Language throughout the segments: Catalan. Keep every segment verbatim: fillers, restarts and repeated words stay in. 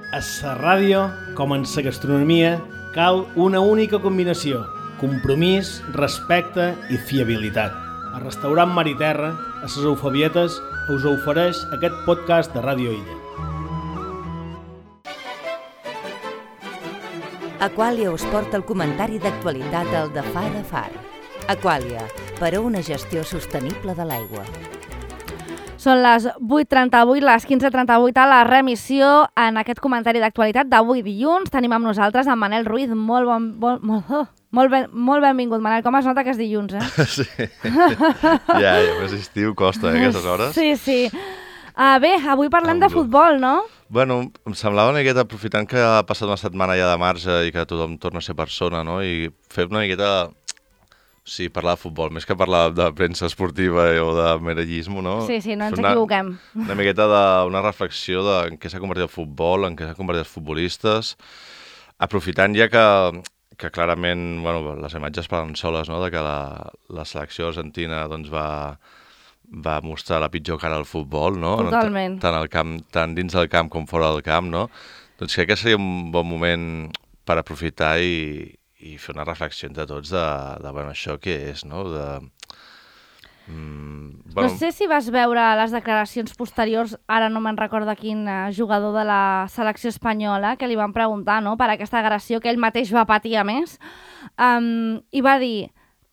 A la ràdio, com en la gastronomia, cal una única combinació: compromís, respecte i fiabilitat. El restaurant Mar i Terra, a les Eufabietes, us ofereix aquest podcast de Ràdio Illa. Aquàlia us porta el comentari d'actualitat al de Far a Far. Aquàlia, per a una gestió sostenible de l'aigua. Són les vuit trenta-vuit, les quinze trenta-vuit a la remissió en aquest comentari d'actualitat d'avui dilluns. Tenim amb nosaltres en Manel Ruiz. Molt bon, bon, molt, oh, molt, ben, molt benvingut, Manel. Com es nota que és dilluns, eh? Sí. Ja, ja, més estiu costa, eh, aquestes hores. Sí, sí. Uh, bé, avui parlem de futbol, no? Bueno, em semblava una miqueta, aprofitant que ha passat una setmana ja de marge i que tothom torna a ser persona, no? I fer una miqueta... Sí, parlar de futbol, més que parlar de premsa esportiva o de merellismo, no? Sí, sí, no ens una, equivoquem. Una miqueta d'una reflexió de en què s'ha convertit el futbol, en què s'ha convertit els futbolistes, aprofitant ja que, que clarament, bueno, les imatges parlen soles, no?, de que la, la selecció argentina doncs, va, va mostrar la pitjor cara al futbol, no? Totalment. Tant, al camp, tant dins del camp com fora del camp, no? Doncs crec que seria un bon moment per aprofitar i i fer una reflexió entre tots de, de bueno, això què és, no? De, mm, bueno... No sé si vas veure les declaracions posteriors, ara no me'n recordo quin jugador de la selecció espanyola, que li van preguntar, no?, per aquesta agressió que ell mateix va patir a més, um, i va dir...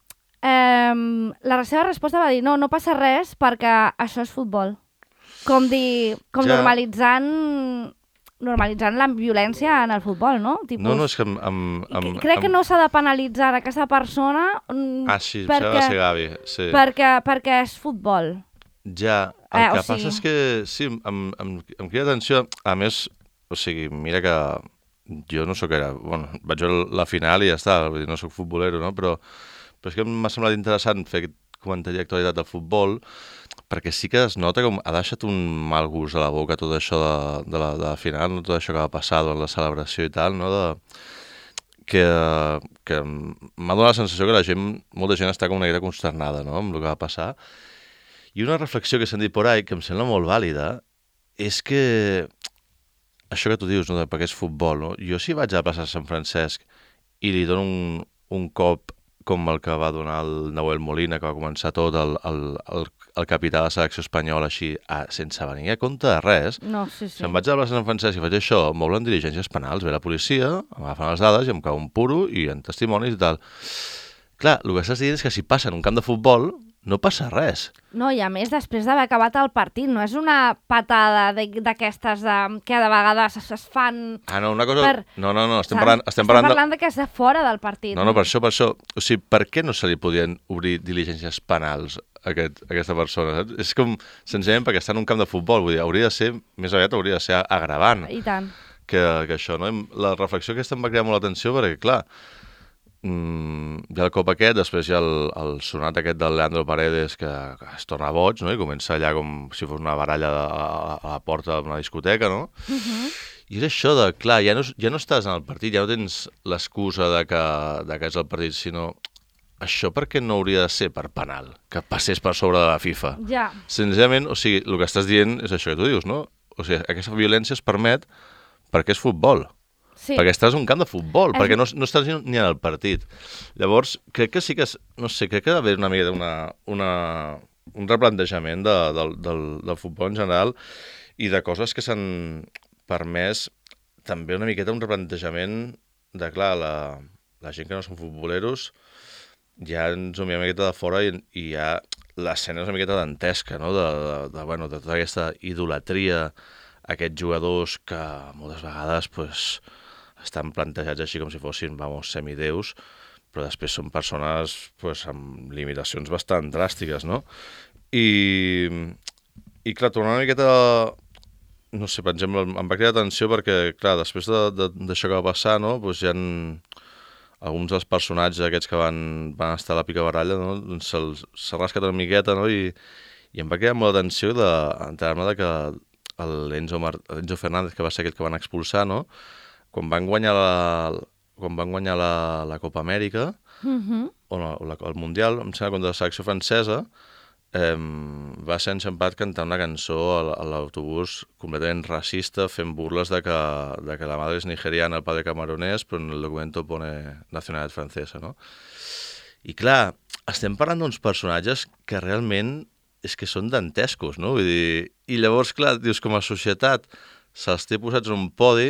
Um, la seva resposta va dir, no, no passa res perquè això és futbol. Com dir, com ja... normalitzant... normalitzant la violència en el futbol, no? Tipus... No, no, és que... Amb, amb, amb, Crec que amb... no s'ha de penalitzar aquesta persona... Ah, sí, perquè, va ser Gavi, sí. Perquè, perquè és futbol. Ja, el eh, que o passa sigui... és que, sí, em, em, em crida atenció, a més, o sigui, mira que jo no sóc era... Bueno, vaig veure la final i ja està, vull dir, no sóc futbolero, no? Però, però és que m'ha semblat interessant fer aquest comentari d'actualitat del futbol, perquè sí que es nota com ha deixat un mal gust a la boca tot això de, de, la, de la final, no? Tot això que va passar durant la celebració i tal, no? De, que que m'ha donat la sensació que la gent, molta gent està com una mica consternada, no?, amb el que va passar. I una reflexió que s'han dit por ahí, que em sembla molt vàlida, és que això que tu dius, no?, de perquè és futbol, no? Jo si vaig a la plaça de Sant Francesc i li dono un, un cop com el que va donar el Nahuel Molina, que va començar tot, el, el, el, el capità de la selecció espanyola, així, a, sense venir a compte de res. No, sí, sí. Si em vaig a la plaça de Sant Francesc i faig això, em volen diligències penals, ve la policia, em agafen les dades i em cau un puro i en testimonis i tal. Clar, el que estàs dient és que si passa en un camp de futbol, no passa res. No, i a més, després d'haver acabat el partit, no és una patada d'aquestes que de vegades es fan... Ah, no, una cosa... Per... No, no, no, estem parlant... Estem, estem parlant, parlant de... de que és de fora del partit. No, no, per això, per això. O sigui, per què no se li podien obrir diligències penals a, aquest, a aquesta persona? Saps? És com, senzillament, perquè està en un camp de futbol, vull dir, hauria de ser, més aviat hauria de ser agravant. I tant. Que, que això, no? La reflexió aquesta em va cridar molt l'atenció perquè, clar, Mm, hi ha el cop aquest, després hi ha el, el sonat aquest del Leandro Paredes que, que es torna boig, no?, i comença allà com si fos una baralla a, a, a la porta d'una discoteca, no? Uh-huh. I és això de, clar, ja no, ja no estàs en el partit, ja no tens l'excusa de que, de que és el partit, sinó això per què no hauria de ser per penal, que passés per sobre de la FIFA? Ja. Senzillament, o sigui, el que estàs dient és això que tu dius, no? O sigui, aquesta violència es permet perquè és futbol. Sí. Perquè estàs en un camp de futbol, és... perquè no, no estàs ni en el partit. Llavors, crec que sí que, és, no sé, crec que ha d'haver una mica una, una, un replantejament de, del, del, del futbol en general i de coses que s'han permès, també una miqueta un replantejament de, clar, la, la gent que no són futboleros ja ens ho mira una miqueta de fora i, i ja l'escena és una miqueta dantesca, no?, de, de, de, bueno, de tota aquesta idolatria a aquests jugadors que moltes vegades, pues, estan plantejats així com si fossin, vamos, semideus, però després són persones pues, amb limitacions bastant dràstiques, no? I, i clar, tornant una miqueta, no sé, per exemple, em va cridar atenció perquè, clar, després d'això de, de, que va passar, no?, pues, hi ha alguns dels personatges aquests que van, van estar a la pica baralla, no?, doncs s'ha rascat una miqueta, no?, i, i em va cridar molt l'atenció d'enterar-me de que l'Enzo Mar... Enzo Fernández, que va ser aquell que van expulsar, no?, quan van guanyar la, quan van guanyar la, la Copa Amèrica, uh-huh. o, la, o la, el Mundial, em sembla, contra la selecció francesa, eh, va ser enxampat cantant una cançó a l'autobús completament racista, fent burles de que, de que la madre és nigeriana, el padre camaronès, però en el documento pone nacionalitat francesa, no? I clar, estem parlant d'uns personatges que realment és que són dantescos, no? Vull dir, i llavors, clar, dius, com a societat se'ls té posats en un podi,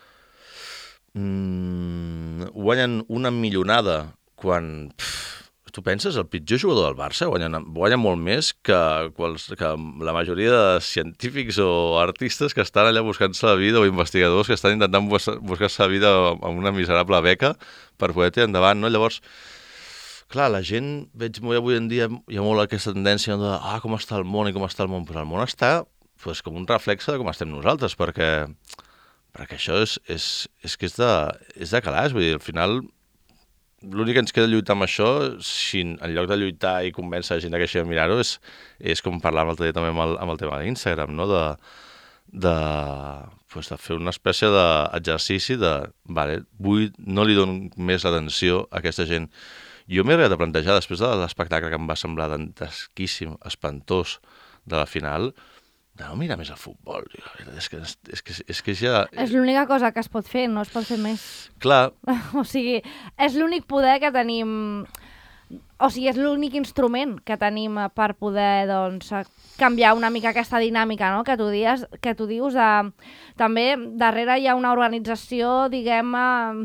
mmm, guanyen una milionada quan... Pff, tu penses, el pitjor jugador del Barça guanya, guanya molt més que, quals, que la majoria de científics o artistes que estan allà buscant-se la vida o investigadors que estan intentant buscar-se la vida amb una miserable beca per poder tirar endavant, no? Llavors, clar, la gent, veig molt avui en dia, hi ha molt aquesta tendència de ah, com està el món i com està el món, però el món està pues, com un reflexe de com estem nosaltres, perquè, perquè això és, és, és que és de, és de calaix, vull dir, al final l'únic que ens queda lluitar amb això, si en lloc de lluitar i convèncer la gent que així de mirar-ho, és, és com parlàvem l'altre dia també amb el, amb el tema d'Instagram, no? de, de, pues, de fer una espècie d'exercici de, vale, vull, no li dono més atenció a aquesta gent. Jo m'he arribat a plantejar, després de l'espectacle que em va semblar dantesquíssim, espantós, de la final, de no mirar més el futbol. És que, és que, és que ja... És l'única cosa que es pot fer, no es pot fer més. Clar. O sigui, és l'únic poder que tenim... O sigui, és l'únic instrument que tenim per poder, doncs, canviar una mica aquesta dinàmica, no?, que tu, dies, que tu dius. De... També, darrere hi ha una organització, diguem...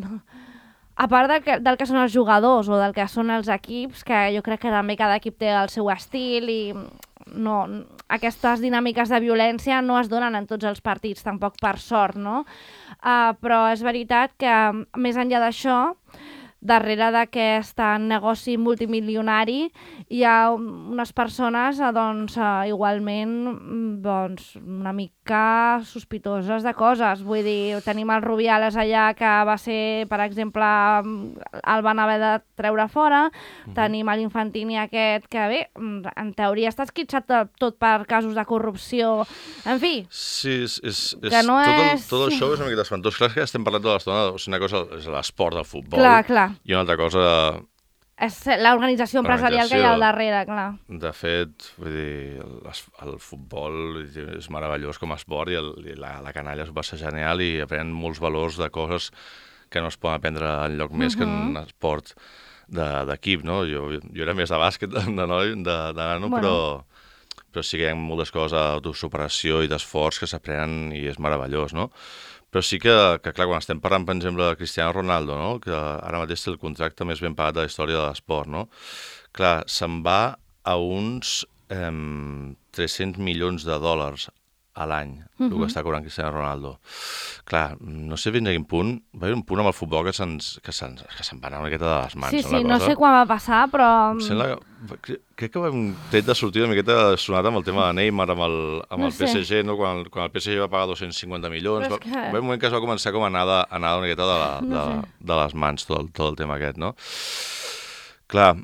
A part del que, del que són els jugadors o del que són els equips, que jo crec que també cada equip té el seu estil i no, aquestes dinàmiques de violència no es donen en tots els partits, tampoc per sort, no? Uh, però és veritat que, més enllà d'això, darrere d'aquest negoci multimilionari hi ha unes persones doncs, igualment doncs, una mica sospitoses de coses. Vull dir, tenim el Rubiales allà que va ser, per exemple, el van haver de treure fora, mm-hmm. Tenim l'Infantini aquest que, bé, en teoria està esquitxat tot per casos de corrupció, en fi. Sí, és, és, és, que no tot, el, és... tot això és una miqueta espantós. Clar que estem parlant tota l'estona, o sigui, una cosa és l'esport del futbol. Clar, clar. I una altra cosa... És l'organització empresarial que hi ha al darrere, clar. De fet, vull dir, el, el futbol és meravellós com a esport i, el, i la, la canalla és va ser genial i aprenen molts valors de coses que no es poden aprendre enlloc més uh-huh. que en esport d'equip, no? Jo, jo era més de bàsquet, de, de noi, de, de nano, bueno. però, però sí que hi ha moltes coses d'autosuperació i d'esforç que s'aprenen i és meravellós, no? Però sí que, que, clar, quan estem parlant, per exemple, de Cristiano Ronaldo, no? Que ara mateix té el contracte més ben pagat de la història de l'esport, no? Clar, se'n va a uns eh, tres-cents milions de dòlars a l'any, uh-huh. el que està cobrant Cristiano Ronaldo. Clar, no sé fins a quin punt, va haver un punt amb el futbol que se'n que se'n que se'n va anar una miqueta de les mans. Sí, sí, no sé quan va passar, però... Sembla, crec que vam tret de sortir una miqueta sonat amb el tema de Neymar, amb el, amb no el P S G, no? quan, quan el P S G va pagar dos-cents cinquanta milions, va, que... va haver un moment que es va començar com a anar, de, anar una miqueta de, la, de, no sé. de les mans tot, tot el tema aquest, no? Clar,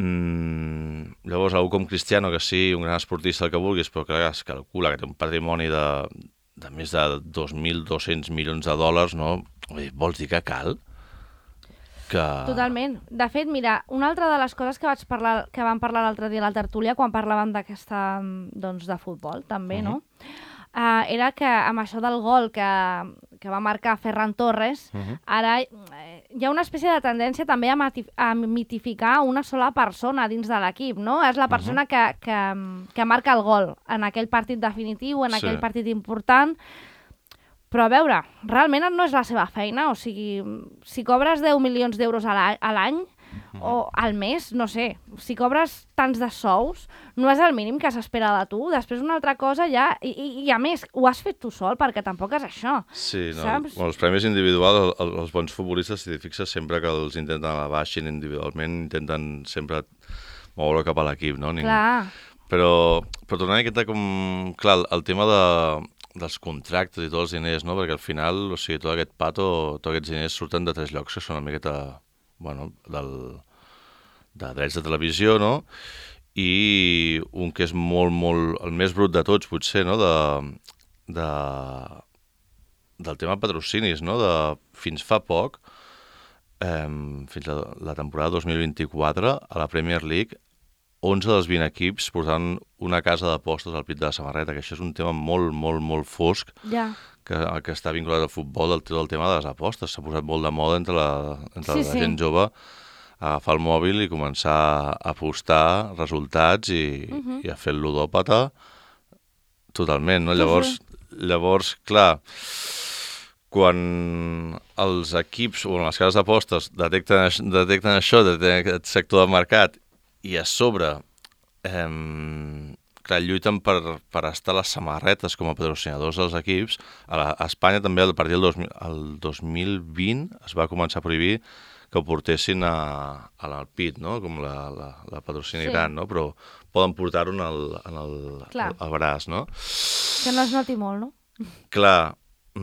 Mm, llavors algú com Cristiano, que sí, un gran esportista, el que vulguis, però que es calcula que té un patrimoni de, de més de dos mil dos-cents milions de dòlars, no? Vols dir que cal? Que... Totalment. De fet, mira, una altra de les coses que vaig parlar, que vam parlar l'altre dia a la tertúlia, quan parlàvem d'aquesta, doncs, de futbol, també, uh-huh. no? Uh, era que amb això del gol que, que va marcar Ferran Torres, uh-huh. ara eh, hi ha una espècie de tendència també a, mati- a mitificar una sola persona dins de l'equip, no? És la persona uh-huh. que, que, que marca el gol en aquell partit definitiu, en sí. aquell partit important. Però a veure, realment no és la seva feina, o sigui, si cobres deu milions d'euros a l'any, o al mes, no sé, si cobres tants de sous, no és el mínim que s'espera de tu. Després una altra cosa ja, i, i, i a més, ho has fet tu sol, perquè tampoc és això. Sí, no, saps? Els premis individuals, els, els bons futbolistes, si t'hi fixes, sempre que els intenten abaixin individualment, intenten sempre moure cap a l'equip, no? Ning... Clar. Però, però tornant a aquesta, com, clar, el tema de, dels contractes i tots els diners, no? Perquè al final, o sigui, tot aquest pato, tots aquests diners surten de tres llocs que són una miqueta... bueno, del, de drets de televisió, no? I un que és molt, molt, el més brut de tots, potser, no? De, de, del tema patrocinis, no? De, fins fa poc, eh, fins a la temporada dos mil vint-i-quatre, a la Premier League, onze dels vint equips portant una casa d'apostes al pit de la samarreta, que això és un tema molt, molt, molt fosc, Ja. que, que està vinculat al futbol, el, el tema de les apostes. S'ha posat molt de moda entre la, entre Sí, la sí. gent jove a agafar el mòbil i començar a apostar resultats i, Mhm. i a fer el ludòpata totalment, no? Sí, Llavors, sí. llavors, clar, quan els equips o les cases d'apostes detecten, aix- detecten això, detecten aquest sector de mercat i a sobre eh, clar, lluiten per, per estar a les samarretes com a patrocinadors dels equips. A, la, a Espanya també, a partir del dos mil, el dos mil vint, es va començar a prohibir que ho portessin a, a l'Alpit, no? Com la, la, la patrocini Sí. gran, no? Però poden portar-ho en el, en el, Clar. al, al braç, no? Que no es noti molt, no? Clar,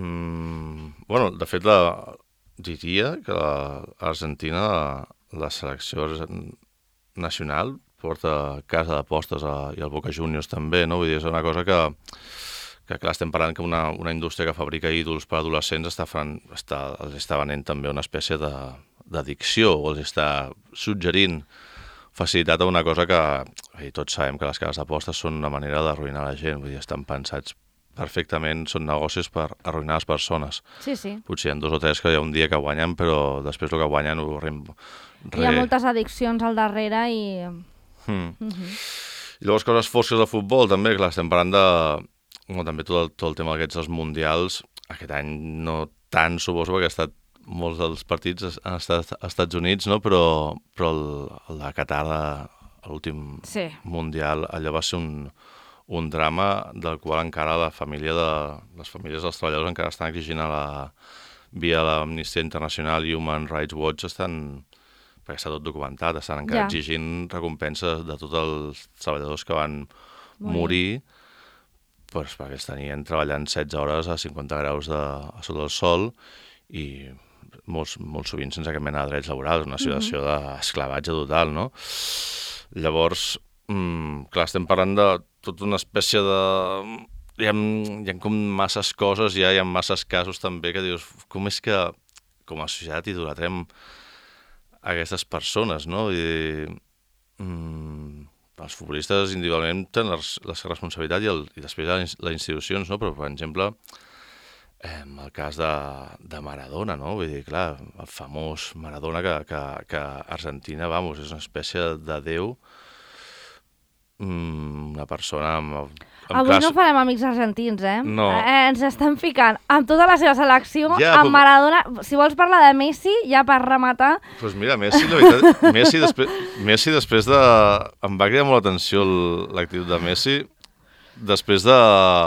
mm, bueno, de fet, la, diria que la Argentina, la, la selecció nacional, porta casa d'apostes a- i el Boca Juniors també, no? Vull dir, és una cosa que, que clar, estem parlant que una, una indústria que fabrica ídols per adolescents està, fan, està, els està venent també una espècie de, d'addicció, o els està suggerint facilitat a una cosa que vull dir, tots sabem que les cases d'apostes són una manera d'arruïnar la gent, vull dir, estan pensats perfectament, són negocis per arruïnar les persones. Sí, sí. Potser hi ha dos o tres que hi ha un dia que guanyen, però després el que guanyen ho rem... Hi ha moltes addiccions al darrere i... Mm. Mhm. I llavors coses fosques del futbol també, clar, estem parlant de... Bueno, també tot el, tot el tema d'aquests dels mundials, aquest any no tant, suposo, perquè ha estat molts dels partits han estat als Estats Units, no? però, però el, el de Qatar, l'últim Sí. mundial, allò va ser un, un drama del qual encara la família de, les famílies dels treballadors encara estan exigint a la, via l'Amnistia Internacional i Human Rights Watch estan, perquè està tot documentat, estan encara Ja. exigint recompenses de tots els treballadors que van Morir. morir, pues, perquè els tenien treballant setze hores a cinquanta graus de, a sota del sol i molt, molt sovint sense cap mena de drets laborals, una situació d'esclavatge total, no? Llavors, mm, clar, estem parlant de tota una espècie de... Hi ha, hi ha com masses coses, ja hi ha masses casos també que dius, com és que com a societat idolatrem aquestes persones, no? I, mm, els futbolistes individualment tenen la, la seva responsabilitat i, el, i després les, les institucions, no? Però, per exemple, eh, el cas de, de Maradona, no? Vull dir, clar, el famós Maradona que, que, que Argentina, vamos, és una espècie de déu, mm, una persona amb, amb Avui classe... no farem amics argentins, eh? No. eh? Ens estan ficant amb tota la seva selecció, Ja, amb però- Maradona. Si vols parlar de Messi, ja per rematar... Doncs pues mira, Messi, la veritat, Messi, després, Messi després de... Em va cridar molt l'atenció el- l'actitud de Messi després de...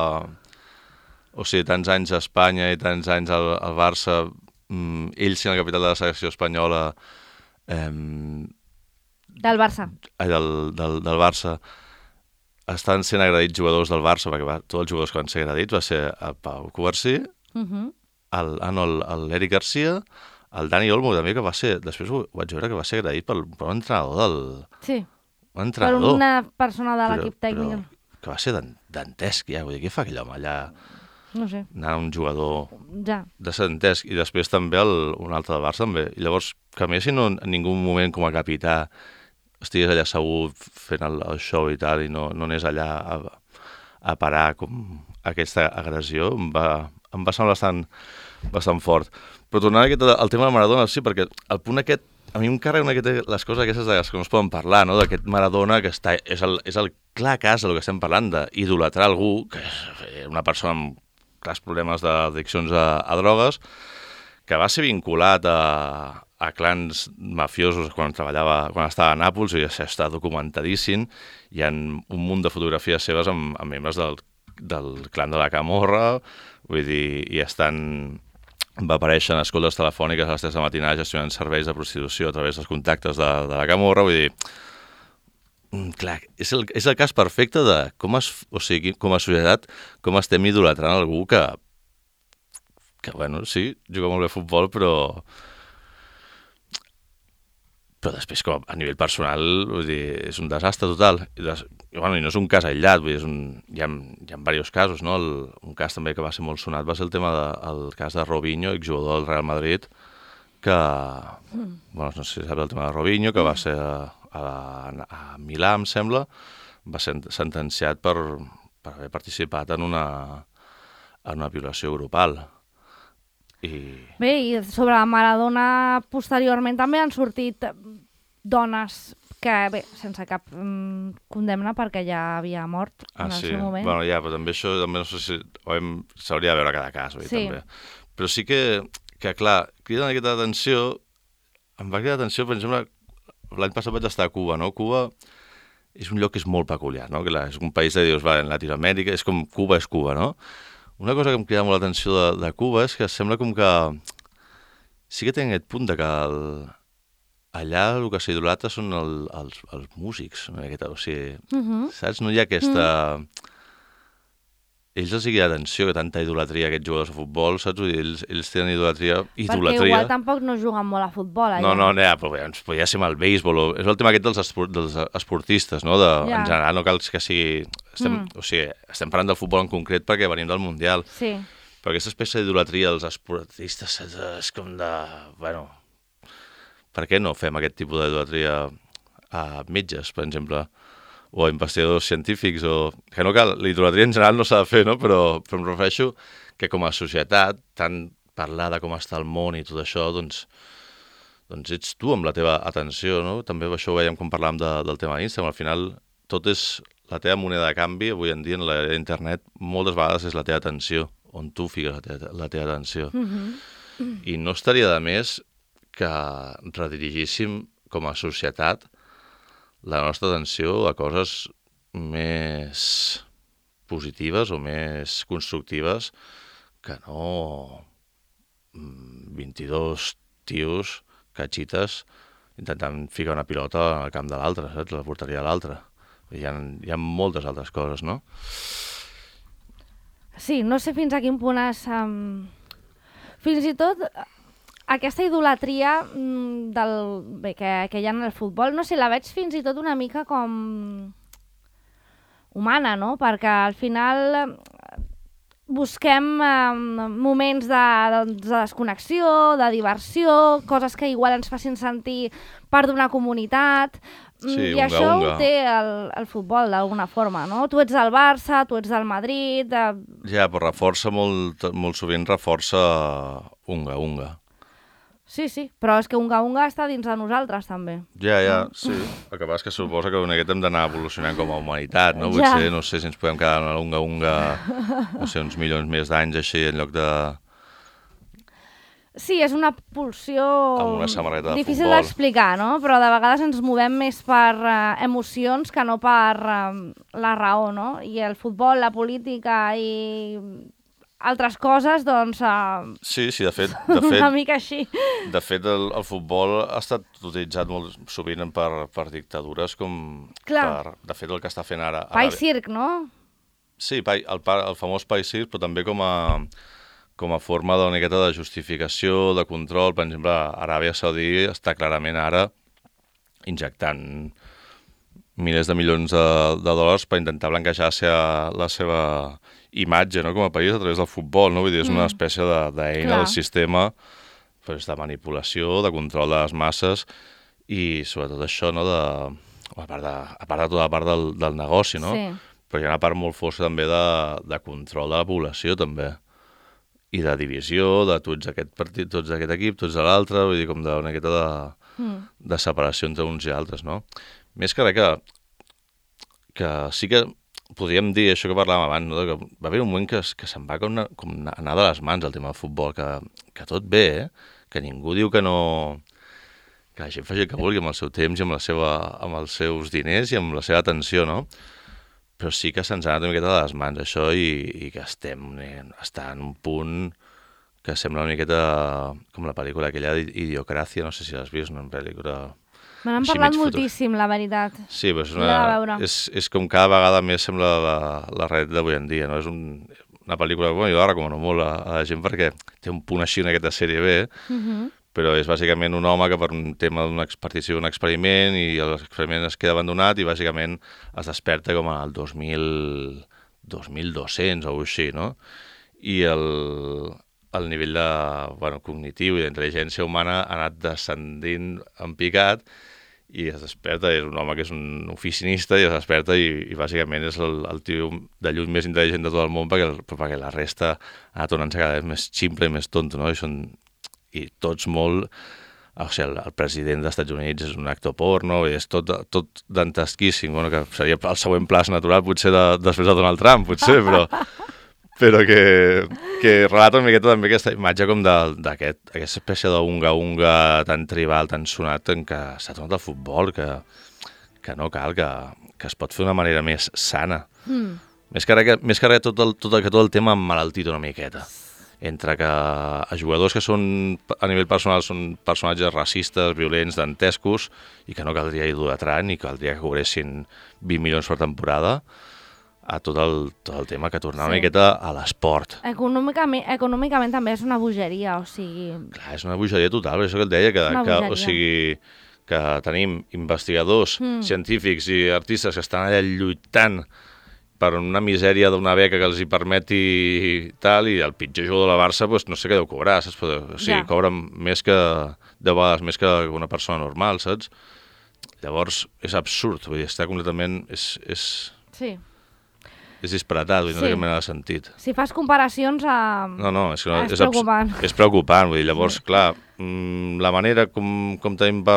O sigui, tants anys a Espanya i tants anys al, al Barça, mm, ell sent el capital de la selecció espanyola, eh, Del Barça. ai, del, del, del Barça, estan sent agredits jugadors del Barça, perquè va, tots els jugadors que van ser agredits va ser el Pau Cubarsí, Uh -huh. el, ah, no, el- el l'Eric Garcia, el Dani Olmo també, que va ser, després ho vaig veure que va ser agredit per, per un entrenador del... Sí, Un per entrenador. una persona de Però- l'equip tècnic. però que va ser dan- dantesc, ja, vull dir, què fa aquell home allà, No sé, anar a un jugador ja. de ser dantesc, i després també el, un altre del Barça també, i llavors que Messi no en ningú moment com a capità estigués allà segur fent el, el show i tal, i no, no anés allà a, a parar com aquesta agressió, em va, em va semblar bastant, bastant fort. Però tornant aquest, al tema de Maradona, sí, perquè el punt aquest, a mi em carrega una miqueta les coses aquestes de les que no es poden parlar, no? D'aquest Maradona que està, és, el, és el clar cas del que estem parlant, d'idolatrar algú, que és una persona amb clars problemes d'addiccions a, a drogues, que va ser vinculat a, a clans mafiosos quan treballava, quan estava a Nàpols, i això està documentadíssim. Hi ha un munt de fotografies seves amb, amb membres del, del clan de la Camorra, vull dir, i estan... va aparèixer en escoltes telefòniques a les tres de la matinada gestionant serveis de prostitució a través dels contactes de, de la Camorra, vull dir... Mm, clar, és el, és el cas perfecte de com, es, o sigui, com a societat, com estem idolatrant algú que, que, bueno, sí, juga molt bé a futbol, però però després, com a nivell personal, vull dir, és un desastre total. I, des, i, bueno, i no és un cas aïllat, vull dir, és un, hi ha, hi ha diversos casos, no? El, un cas també que va ser molt sonat va ser el tema de, el cas de Robinho, exjugador del Real Madrid, que, mm. bueno, no sé si saps el tema de Robinho, que va ser a, a Milà, em sembla, va ser sentenciat per, per haver participat en una, en una violació grupal. I... Bé, i sobre Maradona posteriorment també han sortit dones que, bé, sense cap mm, condemna perquè ja havia mort ah, en el sí. seu moment. Bueno, ja, però també això també no sé si s'hauria de veure cada cas, oi, sí. també. Però sí que, que clar, criden aquesta atenció, em va cridar atenció, per exemple, l'any passat vaig estar a Cuba, no? Cuba és un lloc que és molt peculiar, no? Clar, és un país de, dius, va, en Latinoamèrica, és com Cuba és Cuba, no? Una cosa que em crida molt l'atenció de, de Cuba és que sembla com que sí que tenen aquest punt de que el, allà el que s'idolatra són el, els, els músics, no? Aquesta, o sigui, uh-huh. saps? No hi ha aquesta... Uh-huh. Ells els hi queda atenció que tanta idolatria a aquests jugadors de futbol, saps? Ells, ells tenen idolatria, idolatria... Perquè igual tampoc no juguen molt a futbol, allà. No, no, no, ja, però ja, podria ser amb el béisbol. O... És el tema aquest dels, esport, dels esportistes, no? De, ja. En general, no cal que sigui... Estem, mm. O sigui, estem parlant del futbol en concret perquè venim del Mundial. Sí. Però aquesta espècie d'idolatria dels esportistes és com de... Bueno, per què no fem aquest tipus d'idolatria a metges, per exemple? O investigadors científics, o... que no cal, l'idolatria en general no s'ha de fer, no? Però, però em refereixo que com a societat, tant parlar de com està el món i tot això, doncs, doncs ets tu amb la teva atenció, no? També això ho veiem quan parlàvem de, del tema d'Instagram. Al final, tot és la teva moneda de canvi, avui en dia en la internet, moltes vegades és la teva atenció, on tu fiques la teva, la teva atenció. Mm-hmm. I no estaria de més que redirigíssim com a societat la nostra atenció a coses més positives o més constructives que no vint-i-dos tios catxites intentant ficar una pilota al camp de l'altre, saps? La portaria a l'altre. Hi ha, hi ha moltes altres coses, no? Sí, no sé fins a quin punt és... Um... Fins i tot... Aquesta idolatria del, bé, que, que hi ha en el futbol, no sé, la veig fins i tot una mica com humana, no? Perquè al final busquem eh, moments de, de, de desconnexió, de diversió, coses que igual ens facin sentir part d'una comunitat, sí, i unga, això unga. Ho té el, el futbol d'alguna forma, no? Tu ets del Barça, tu ets del Madrid... De... Ja, però reforça molt, molt sovint reforça unga, unga. Sí, sí, però és que Unga Unga està dins de nosaltres, també. Ja, ja, sí. El que passa és que suposa que una miqueta hem d'anar evolucionant com a humanitat, no? Ja. Potser, no sé si ens podem quedar en l'Unga Unga, no sé, uns milions més d'anys així, en lloc de... Sí, és una pulsió amb una samarreta de difícil futbol. d'explicar, no? Però de vegades ens movem més per uh, emocions que no per uh, la raó, no? I el futbol, la política i... altres coses, doncs... Uh, sí, sí, de fet... De fet una mica així. De fet, el, el futbol ha estat utilitzat molt sovint per, per dictadures com... Clar. Per, de fet, el que està fent ara... Pa i circ, no? Sí, pa, el, el famós pa i circ, però també com a, com a forma d'una miqueta de justificació, de control. Per exemple, Aràbia Saudí està clarament ara injectant milers de milions de, de dòlars per intentar blanquejar-se la seva imatge, no?, com a país a través del futbol, no? Vull dir, és una espècie d'eina del sistema pues, de manipulació, de control de les masses i sobretot això, no?, de, a part de, a part de tota la part del, del negoci, no? Sí. Però hi ha una part molt força també de, de control de la població, també. I de divisió, de tu ets aquest partit, tu ets aquest equip, tu ets de l'altre, vull dir, com d'una miqueta de, mm. de separació entre uns i altres, no? Més que res que, que sí que podríem dir això que parlàvem abans, no? Que va haver un moment que, que se'n va com, una, com anar de les mans el tema del futbol, que, que tot bé, eh? Que ningú diu que no... que la gent faci el que vulgui amb el seu temps i amb, la seva, amb els seus diners i amb la seva atenció, no? Però sí que se'ns ha anat una miqueta de les mans això i, i que estem està en un punt que sembla una miqueta com la pel·lícula aquella d'Idiocràcia, no sé si l'has vist, una pel·lícula... Me n'han parlat moltíssim, la veritat. Sí, però és, una, és, és com cada vegada més sembla la, la realitat d'avui en dia, no? És un, una pel·lícula que bueno, jo la recomano molt a, a la gent perquè té un punt així en aquesta sèrie B, uh-huh. però és bàsicament un home que per un tema d'un participa en un experiment i l'experiment es queda abandonat i bàsicament es desperta com al dos mil, dos mil dos-cents o així, no? I el, el nivell de, bueno, cognitiu i d'intel·ligència humana ha anat descendint en picat i es desperta, és un home que és un oficinista i es desperta i, i bàsicament és el, el tio de lluny més intel·ligent de tot el món perquè, perquè la resta ha anat tornant-se cada vegada més ximple i més tonto, no? I, són, i tots molt... O sigui, el, el president dels Estats Units és un actor porno, i és tot, tot dantesquíssim, bueno, que seria el següent plaç natural potser de, després de Donald Trump, potser, però... però que, que relata una miqueta també aquesta imatge com d'aquest, aquesta espècie d'unga-unga tan tribal, tan sonat, en què s'ha tornat el futbol, que, que no cal, que, que es pot fer d'una manera més sana. Mm. Més que res, més que, res tot, el, tot, el, tot el tema emmalaltit una miqueta. Entre que els jugadors que són, a nivell personal, són personatges racistes, violents, dantescos, i que no caldria idolatrar ni caldria que cobressin vint milions per temporada, a tot el, tot el tema que tornar sí. una miqueta a l'esport. Econòmicament, econòmicament també és una bogeria, o sigui... Clar, és una bogeria total, és això que et deia, que, que, o sigui, que tenim investigadors, mm. científics i artistes que estan allà lluitant per una misèria d'una beca que els hi permeti tal, i el pitjor jugador de la Barça, doncs, no sé què deu cobrar, saps? O sigui, ja. cobra més que, deu vegades més que una persona normal, saps? Llavors, és absurd, vull dir, està completament... És, és... Sí. És disparatat, vull dir, sí. no té cap mena de sentit. Si fas comparacions, a... no, no, és, que no, és, és preocupant. És preocupant, vull dir, llavors, sí. clar, la manera com, com tenim per,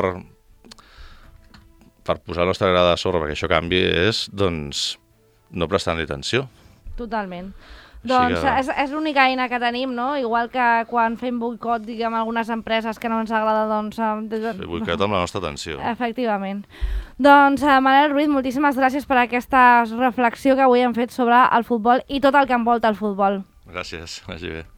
per posar la nostra grada de sorra perquè això canvi és, doncs, no prestant-li atenció. Totalment. Doncs que... és, és l'única eina que tenim, no? Igual que quan fem boicot, diguem, algunes empreses que no ens agrada, doncs... Fer boicot amb la nostra atenció. Efectivament. Doncs, Manel Ruiz, moltíssimes gràcies per aquesta reflexió que avui hem fet sobre el futbol i tot el que envolta el futbol. Gràcies, vagi bé.